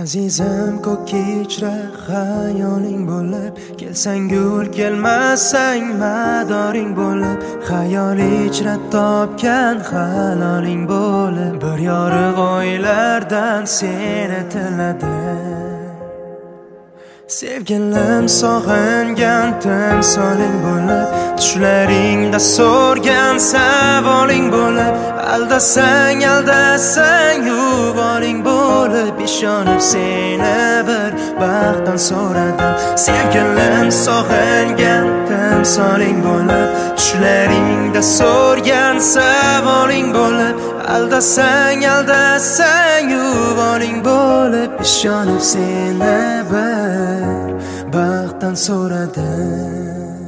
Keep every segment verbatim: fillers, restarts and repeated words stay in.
Azizim ko'k kechra xayoling bo'lib, kelsang gul kelmasang madoring bo'lib, xayol ichra topgan haloling bo'lib, bir yorug' oylardan seni tiladi. Sevgilim sog'ingan timsoling bo'lib, tushlaringda so'rgan savoling bo'lib, aldasang aldasang yuvoling bo'lib, ishonib seni bir baxtdan so'radim. Sevgilim sog'ingan timsoling bo'lib, tushlaringda so'rgan savoling bo'lib, aldasang aldasang yuvoling bo'lib, ishonib seni bir baxtdan so'radim.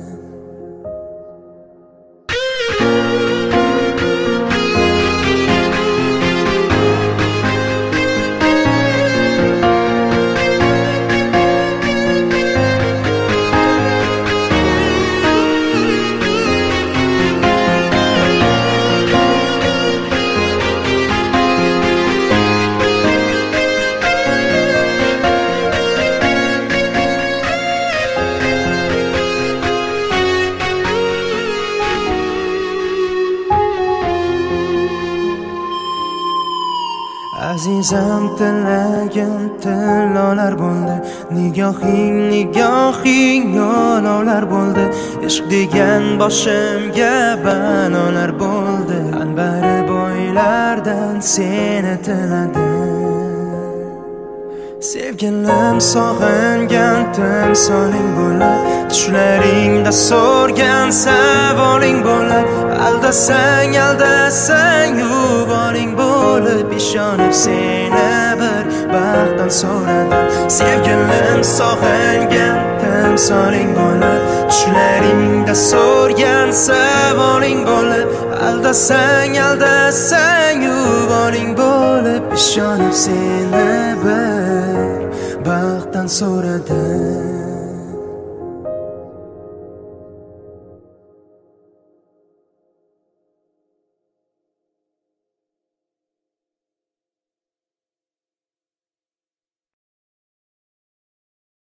Azizam tilagim tillolar bo'ldi, nigohing nigohing olovlar bo'ldi, ishq degan boshimga balolar bo'ldi, anbari bo'ylardan seni tiladi. Sevgilim sog'ingan timsoling bo'lib, tushlaringda so'rgan savoling bo'lib, aldasang aldasang yuvoling bo'lib, ishonib seni bir baxtdan so'radim. Sevgilim sog'ingan timsoling bo'lib, tushlaringda so'rgan savoling bo'lib, aldasang aldasang yuvoling bo'lib, ishonib seni bir baxtdan so'radim.